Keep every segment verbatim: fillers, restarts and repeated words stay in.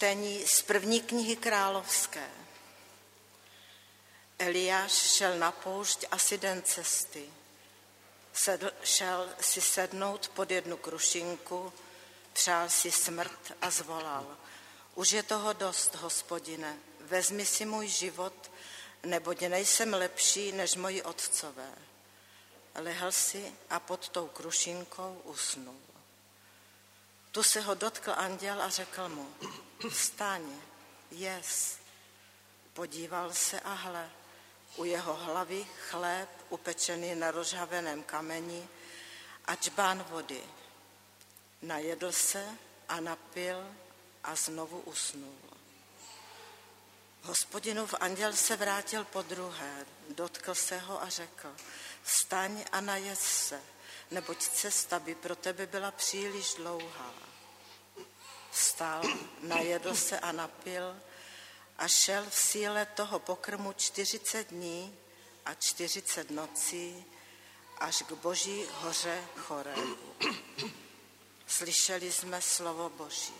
Čtení z první knihy Královské. Eliáš šel na poušť asi den cesty. Sedl, šel si sednout pod jednu krušinku, přál si smrt a zvolal: Už je toho dost, Hospodine, vezmi si můj život, neboť nejsem lepší než moji otcové. Lehl si a pod tou krušinkou usnul. Tu se ho dotkl anděl a řekl mu: Vstaň, jes. Podíval se a hle, u jeho hlavy chléb upečený na rozžhaveném kameni a džbán vody. Najedl se a napil a znovu usnul. Hospodinův anděl se vrátil podruhé, dotkl se ho a řekl: Vstaň a najedz se, neboť cesta by pro tebe byla příliš dlouhá. Vstal, najedl se a napil a šel v síle toho pokrmu čtyřicet dní a čtyřicet nocí až k Boží hoře Chorébu. Slyšeli jsme slovo Boží.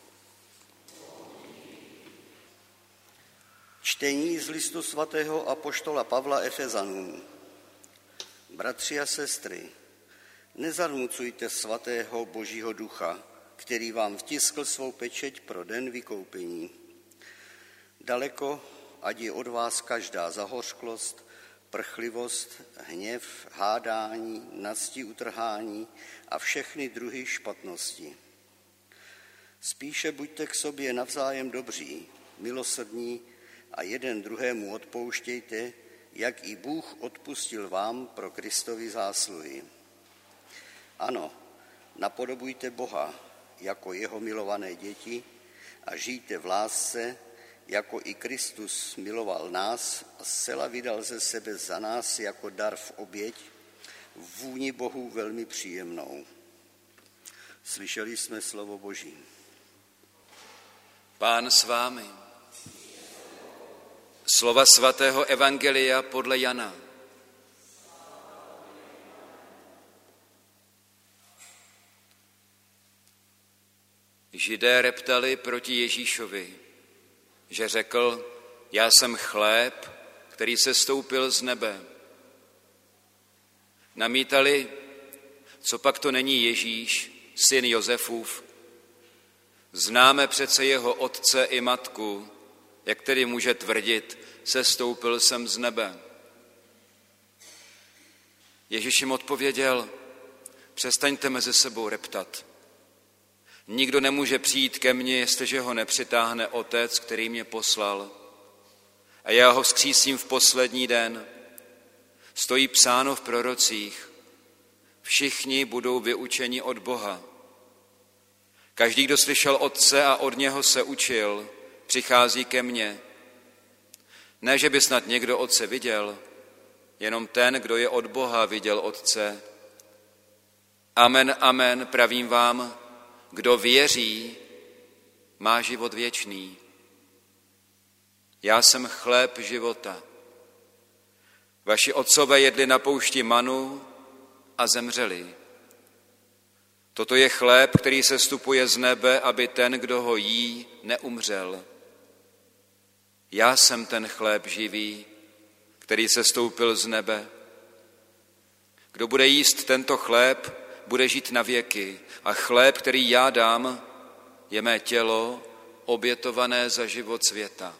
Čtení z listu svatého apoštola Pavla Efezanům. Bratři a sestry, nezarmucujte svatého Božího ducha, který vám vtiskl svou pečeť pro den vykoupení. Daleko, ať je od vás každá zahořklost, prchlivost, hněv, hádání, nadsti utrhání a všechny druhy špatnosti. Spíše buďte k sobě navzájem dobří, milosrdní a jeden druhému odpouštějte, jak i Bůh odpustil vám pro Kristovy zásluhy. Ano, napodobujte Boha jako jeho milované děti a žijte v lásce, jako i Kristus miloval nás a zcela vydal ze sebe za nás jako dar v oběť, v vůni Bohu velmi příjemnou. Slyšeli jsme slovo Boží. Pán s vámi. Slova svatého evangelia podle Jana. Židé reptali proti Ježíšovi, že řekl: Já jsem chléb, který se stoupil z nebe. Namítali: Co pak to není Ježíš, syn Josefův? Známe přece jeho otce i matku, jak tedy může tvrdit: Sestoupil jsem z nebe. Ježíš jim odpověděl: Přestaňte mezi sebou reptat. Nikdo nemůže přijít ke mně, jestliže ho nepřitáhne Otec, který mě poslal. A já ho vzkřísím v poslední den. Stojí psáno v prorocích: Všichni budou vyučeni od Boha. Každý, kdo slyšel Otce a od něho se učil, přichází ke mně. Ne, že by snad někdo Otce viděl, jenom ten, kdo je od Boha, viděl Otce. Amen, amen, pravím vám, kdo věří, má život věčný. Já jsem chléb života. Vaši otcové jedli na poušti manu a zemřeli. Toto je chléb, který se stupuje z nebe, aby ten, kdo ho jí, neumřel. Já jsem ten chléb živý, který se stoupil z nebe. Kdo bude jíst tento chléb, bude žít na věky. A chléb, který já dám, je mé tělo, obětované za život světa.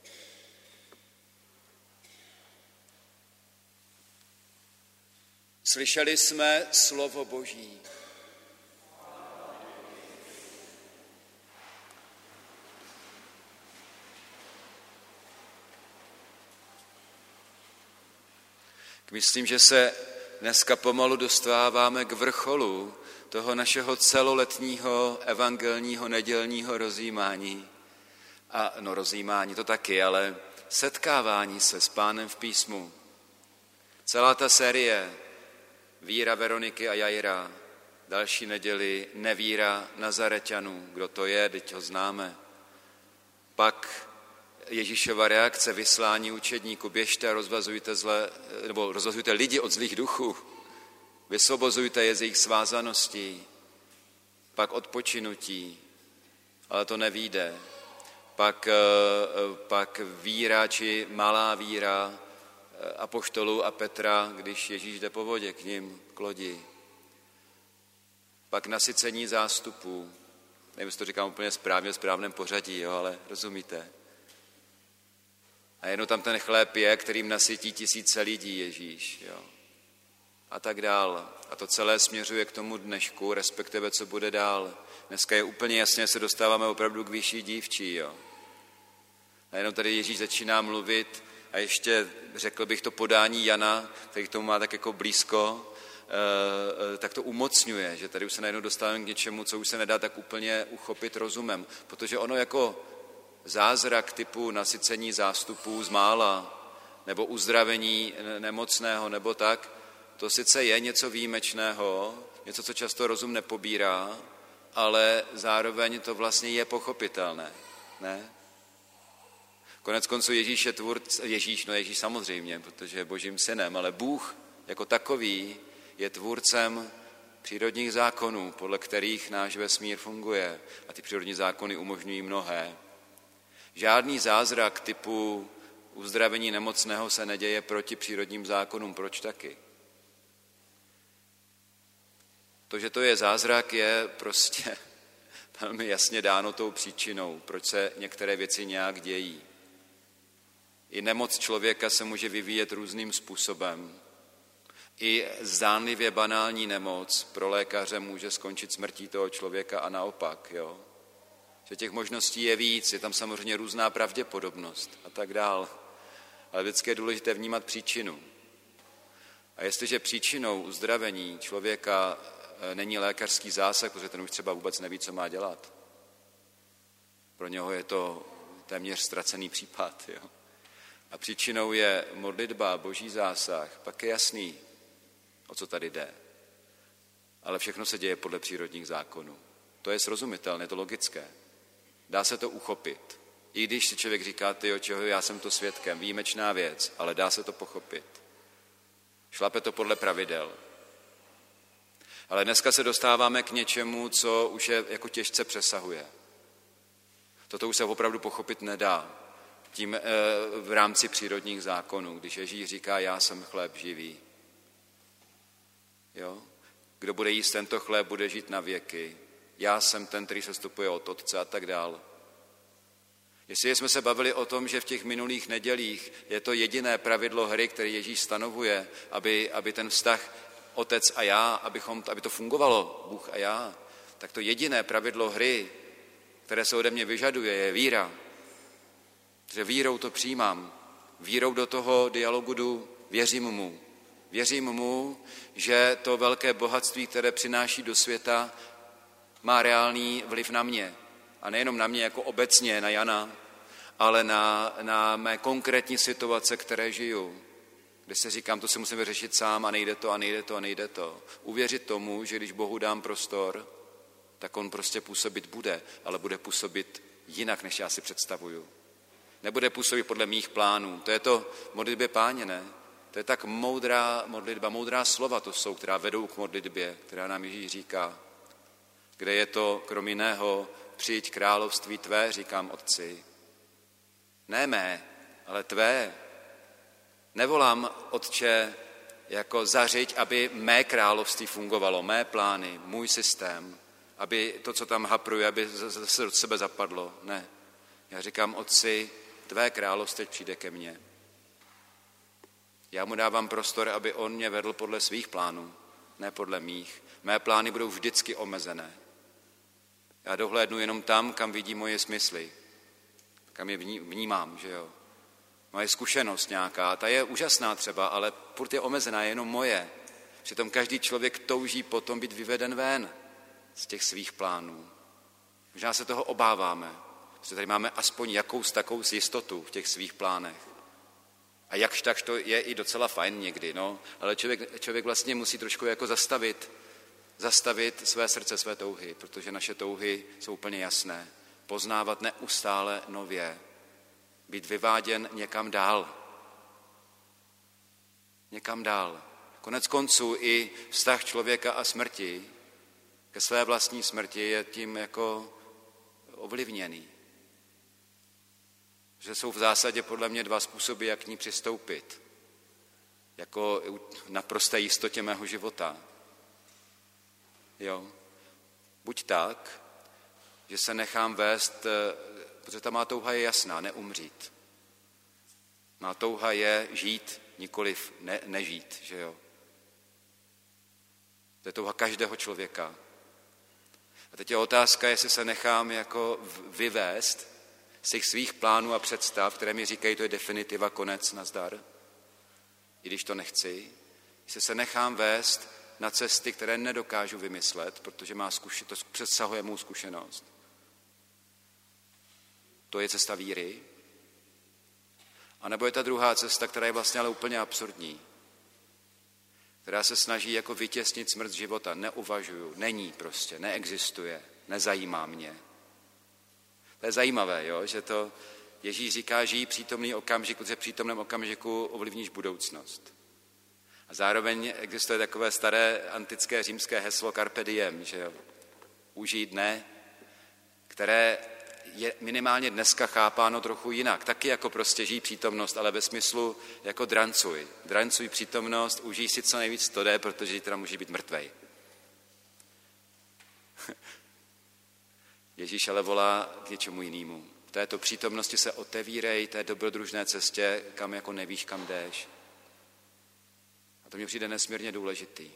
Slyšeli jsme slovo Boží. Myslím, že se dneska pomalu dostáváme k vrcholu toho našeho celoletního evangelního nedělního rozjímání. A no rozjímání to taky, ale setkávání se s Pánem v písmu. Celá ta série Víra Veroniky a Jaira, další neděli Nevíra Nazareťanů. Kdo to je, teď ho známe. Pak Ježíšova reakce, vyslání učedníků: Běžte a rozvazujte, zlé, nebo rozvazujte lidi od zlých duchů. Vysvobozujte je z jejich svázaností. Pak odpočinutí, ale to nevyjde. pak, pak víra či malá víra apoštolů a Petra, když Ježíš jde po vodě k nim, k lodi. Pak nasycení zástupů. Nevím, jestli to říkám úplně správně, v správném pořadí, jo, ale rozumíte. A jenom tam ten chléb je, kterým nasytí tisíce lidí Ježíš. Jo. A tak dál. A to celé směřuje k tomu dnešku, respektive co bude dál. Dneska je úplně jasně, se dostáváme opravdu k vyšší dívčí. Jo. A jenom tady Ježíš začíná mluvit a ještě řekl bych to podání Jana, který k tomu má tak jako blízko, tak to umocňuje, že tady už se najednou dostáváme k něčemu, co už se nedá tak úplně uchopit rozumem. Protože ono jako zázrak typu nasycení zástupů z mála nebo uzdravení nemocného nebo tak, to sice je něco výjimečného, něco, co často rozum nepobírá, ale zároveň to vlastně je pochopitelné. Ne? Konec konců Ježíš je tvůrce, Ježíš, no Ježíš samozřejmě, protože je Božím synem, ale Bůh jako takový je tvůrcem přírodních zákonů, podle kterých náš vesmír funguje. A ty přírodní zákony umožňují mnohé. Žádný zázrak typu uzdravení nemocného se neděje proti přírodním zákonům. Proč taky? To, že to je zázrak, je prostě velmi jasně dáno tou příčinou, proč se některé věci nějak dějí. I nemoc člověka se může vyvíjet různým způsobem. I zdánlivě banální nemoc pro lékaře může skončit smrtí toho člověka a naopak. Jo? Že těch možností je víc, je tam samozřejmě různá pravděpodobnost a tak dál. Ale vždycky je důležité vnímat příčinu. A jestliže příčinou uzdravení člověka není lékařský zásah, protože ten už třeba vůbec neví, co má dělat. Pro něho je to téměř ztracený případ. Jo? A příčinou je modlitba, boží zásah, pak je jasný, o co tady jde. Ale všechno se děje podle přírodních zákonů. To je srozumitelné, je to logické. Dá se to uchopit. I když si člověk říká, tyjo, čeho já jsem to svědkem, výjimečná věc, ale dá se to pochopit. Šlape to podle pravidel. Ale dneska se dostáváme k něčemu, co už je jako těžce přesahuje. Toto už se opravdu pochopit nedá. Tím e, v rámci přírodních zákonů, když Ježíš říká, já jsem chléb živý. Jo? Kdo bude jíst tento chléb, bude žít na věky. Já jsem ten, který se stupuje od Otce a tak dál. Jestli jsme se bavili o tom, že v těch minulých nedělích je to jediné pravidlo hry, které Ježíš stanovuje, aby, aby ten vztah Otec a já, abychom, aby to fungovalo, Bůh a já, tak to jediné pravidlo hry, které se ode mě vyžaduje, je víra. Že vírou to přijímám. Vírou do toho dialogu jdu, věřím mu. Věřím mu, že to velké bohatství, které přináší do světa, má reálný vliv na mě. A nejenom na mě jako obecně, na Jana, ale na, na mé konkrétní situace, které žiju. Kde se říkám, to se musím vyřešit sám a nejde to a nejde to a nejde to. Uvěřit tomu, že když Bohu dám prostor, tak on prostě působit bude, ale bude působit jinak, než já si představuju. Nebude působit podle mých plánů. To je to modlitbě Páně, ne? To je tak moudrá modlitba, moudrá slova to jsou, která vedou k modlitbě, která nám Ježíš říká. Kde je to, krom jiného, přijď království tvé, říkám Otci. Ne mé, ale tvé. Nevolám, Otče, jako zařiď, aby mé království fungovalo, mé plány, můj systém, aby to, co tam hapruje, aby zase do sebe zapadlo. Ne. Já říkám, Otci, tvé království přijde ke mně. Já mu dávám prostor, aby on mě vedl podle svých plánů, ne podle mých. Mé plány budou vždycky omezené. Já dohlédnu jenom tam, kam vidí moje smysly, kam je vnímám, že jo. Moje zkušenost nějaká, ta je úžasná třeba, ale furt je omezená, je jenom moje. Přitom každý člověk touží potom být vyveden ven z těch svých plánů. Možná se toho obáváme, protože tady máme aspoň jakous takovou jistotu v těch svých plánech. A jakž takž to je i docela fajn někdy, no, ale člověk, člověk vlastně musí trošku jako zastavit, zastavit své srdce, své touhy, protože naše touhy jsou úplně jasné. Poznávat neustále nově, být vyváděn někam dál. Někam dál. Konec konců i vztah člověka a smrti, ke své vlastní smrti je tím jako ovlivněný. Že jsou v zásadě podle mě dva způsoby, jak k ní přistoupit. Jako naprosté jistotě mého života. Jo. Buď tak, že se nechám vést, protože ta má touha je jasná, neumřít. Má touha je žít, nikoliv ne, nežít, že jo. To je touha každého člověka. A teď je otázka, jestli se nechám jako vyvést z těch svých plánů a představ, které mi říkají, to je definitiva, konec, nazdar, i když to nechci. Jestli se nechám vést na cesty, které nedokážu vymyslet, protože má zkuši, to přesahuje mou zkušenost. To je cesta víry. A nebo je ta druhá cesta, která je vlastně ale úplně absurdní, která se snaží jako vytěsnit smrt života. Neuvažuju, není prostě, neexistuje, nezajímá mě. To je zajímavé, jo? Že to Ježíš říká, žijí přítomný okamžik, protože v přítomném okamžiku ovlivníš budoucnost. A zároveň existuje takové staré antické římské heslo carpe diem, že jo? Užij dne, které je minimálně dneska chápáno trochu jinak. Taky jako prostě žij přítomnost, ale ve smyslu jako drancuj. Drancuj přítomnost, užij si co nejvíc to jde, protože teda může být mrtvej. Ježíš ale volá k něčemu jinému. V této přítomnosti se otevírej té dobrodružné cestě, kam jako nevíš, kam jdeš. A to mně přijde nesmírně důležitý.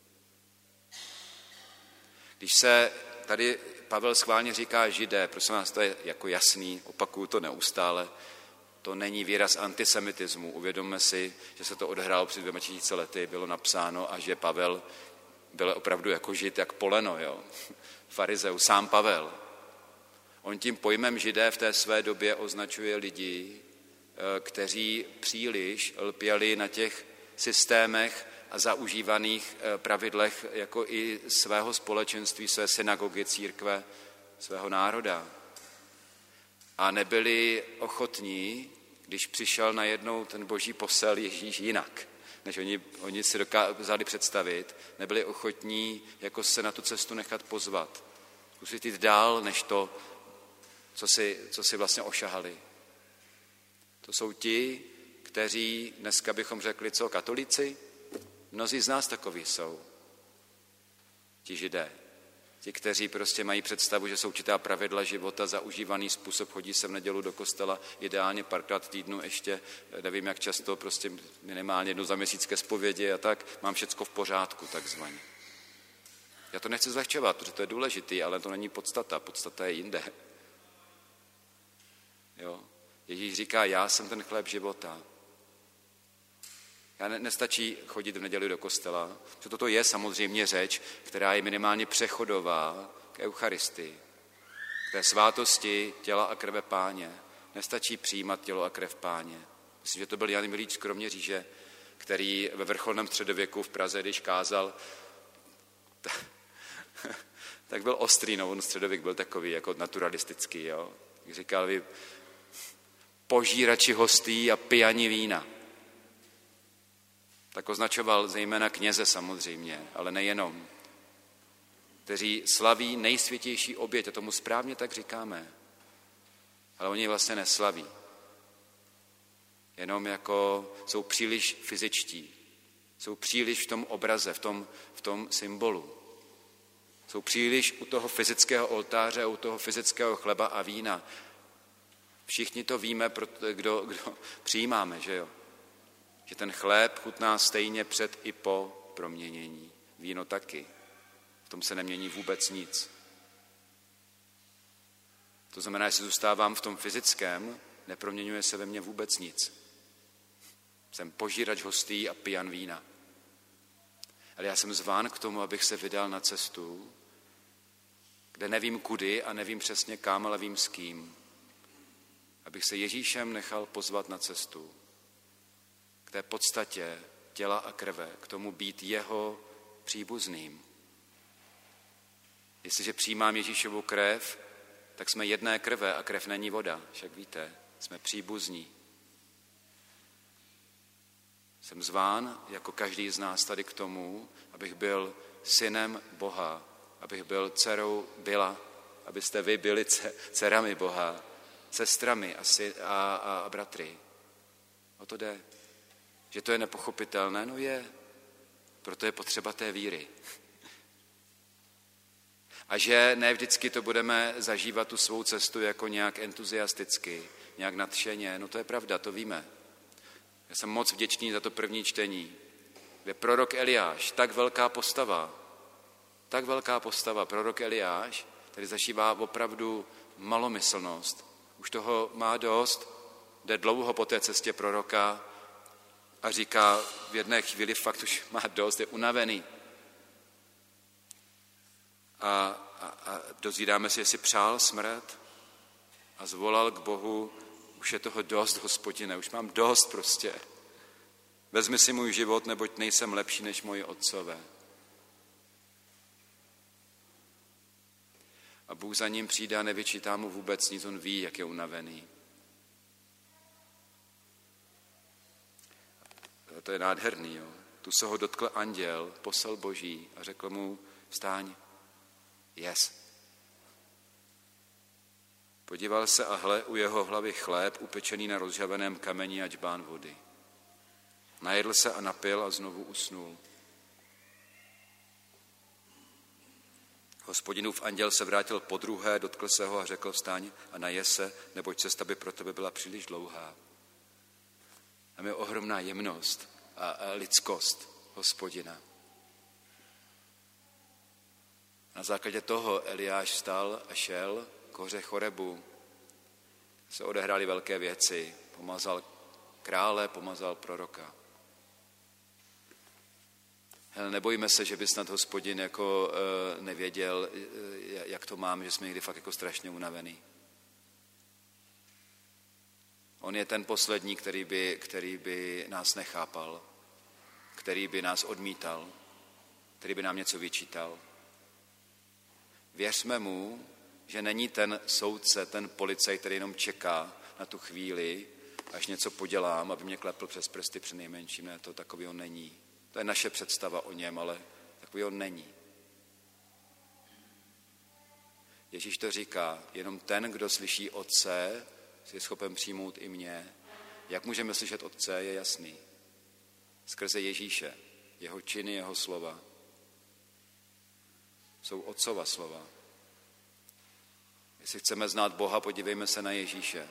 Když se tady Pavel schválně říká Židé, prosím vás, to je jako jasný, opakuju to neustále, to není výraz antisemitismu. Uvědomme si, že se to odehrálo před dvěma tisíci lety, bylo napsáno a že Pavel byl opravdu jako Žid, jak poleno, jo. Farizeu, sám Pavel. On tím pojmem Židé v té své době označuje lidi, kteří příliš lpěli na těch systémech a zaužívaných pravidlech jako i svého společenství, své synagogy, církve, svého národa. A nebyli ochotní, když přišel najednou ten boží posel Ježíš jinak, než oni, oni si dokázali představit, nebyli ochotní jako se na tu cestu nechat pozvat. Zkusit jít dál, než to, co si, co si vlastně ošahali. To jsou ti, kteří dneska bychom řekli, co, katolíci? Mnozí z nás takoví jsou. Ti Židé. Ti, kteří prostě mají představu, že jsou určitá pravidla života, zaužívaný způsob, chodí se v nedělu do kostela, ideálně párkrát v týdnu ještě, nevím jak často, prostě minimálně jednou za měsíc ke zpovědi a tak, mám všecko v pořádku, takzvaně. Já to nechci zlehčovat, protože to je důležitý, ale to není podstata, podstata je jinde. Jo? Ježíš říká, já jsem ten chléb života. Já ne, nestačí chodit v neděli do kostela, protože toto je samozřejmě řeč, která je minimálně přechodová k eucharistii, k té svátosti těla a krve Páně. Nestačí přijímat tělo a krev Páně. Myslím, že to byl Jan Milíč z Kroměříže, který ve vrcholném středověku v Praze, když kázal, tak byl ostrý, no on středověk byl takový jako naturalistický, jo. Říkal, vy požírači hostí a pijani vína. Tak označoval zejména kněze samozřejmě, ale nejenom, kteří slaví nejsvětější oběť, a tomu správně tak říkáme, ale oni vlastně neslaví. Jenom jako jsou příliš fyzičtí, jsou příliš v tom obraze, v tom, v tom symbolu. Jsou příliš u toho fyzického oltáře, u toho fyzického chleba a vína. Všichni to víme, kdo, kdo přijímáme, že jo? Že ten chléb chutná stejně před i po proměnění. Víno taky. V tom se nemění vůbec nic. To znamená, že zůstávám v tom fyzickém, neproměňuje se ve mně vůbec nic. Jsem požírač hostí a pijan vína. Ale já jsem zván k tomu, abych se vydal na cestu, kde nevím kudy a nevím přesně kam, ale vím s kým. Abych se Ježíšem nechal pozvat na cestu. K té podstatě těla a krve, k tomu být jeho příbuzným. Jestliže přijímám Ježíšovu krev, tak jsme jedné krve a krev není voda, však víte, jsme příbuzní. Jsem zván, jako každý z nás tady k tomu, abych byl synem Boha, abych byl dcerou byla, abyste vy byli dcerami Boha, sestrami a, si, a, a, a bratry. O to jde. Že to je nepochopitelné? No je. Proto je potřeba té víry. A že ne vždycky to budeme zažívat tu svou cestu jako nějak entuziasticky, nějak nadšeně. No to je pravda, to víme. Já jsem moc vděčný za to první čtení, kde prorok Eliáš, tak velká postava, tak velká postava, prorok Eliáš, který zažívá opravdu malomyslnost. Už toho má dost, jde dlouho po té cestě proroka a říká v jedné chvíli fakt už má dost, je unavený. A, a, a dozvídáme si, jestli přál smrt a zvolal k Bohu, už je toho dost, Hospodine, už mám dost prostě. Vezmi si můj život, neboť nejsem lepší než moji otcové. A Bůh za ním přijde a nevyčítá mu vůbec nic, on ví, jak je unavený. A to je nádherný, jo. Tu se ho dotkl anděl, posel Boží a řekl mu, vstáň, yes. Podíval se a hle, u jeho hlavy chléb upečený na rozžhaveném kameni a džbán vody. Najedl se a napil a znovu usnul. Hospodinův anděl se vrátil podruhé, dotkl se ho a řekl, vstaň a naje se, neboť cesta by pro tebe byla příliš dlouhá. Tam je ohromná jemnost a, a lidskost Hospodina. Na základě toho Eliáš vstal a šel k hoře Chorebu. Se odehrály velké věci. Pomazal krále, pomazal proroka. Hele, nebojíme se, že by snad Hospodin jako e, nevěděl, e, jak to mám, že jsme někdy fakt jako strašně unavený. On je ten poslední, který by, který by nás nechápal, který by nás odmítal, který by nám něco vyčítal. Věřme mu, že není ten soudce, ten policajt, který jenom čeká na tu chvíli, až něco podělám, aby mě klepl přes prsty při nejmenším. Ne, to takový on není. To je naše představa o něm, ale takový on není. Ježíš to říká, jenom ten, kdo slyší Otce, je schopen přijmout i mě. Jak můžeme slyšet Otce, je jasný. Skrze Ježíše, jeho činy, jeho slova. Jsou Otcova slova. Jestli chceme znát Boha, podívejme se na Ježíše.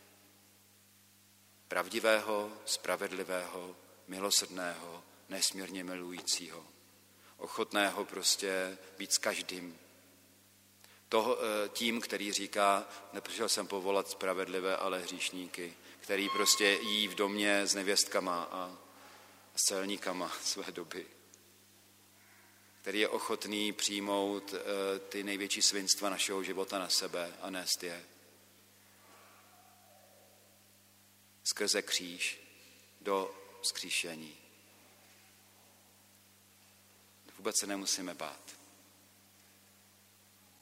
Pravdivého, spravedlivého, milosrdného, nesmírně milujícího. Ochotného prostě být s každým. Toho, tím, který říká, nepřišel jsem povolat spravedlivé, ale hříšníky, který prostě jí v domě s nevěstkama a s celníkama své doby. Který je ochotný přijmout ty největší svinstva našeho života na sebe a nést je. Skrze kříž do vzkříšení. Vůbec se nemusíme bát.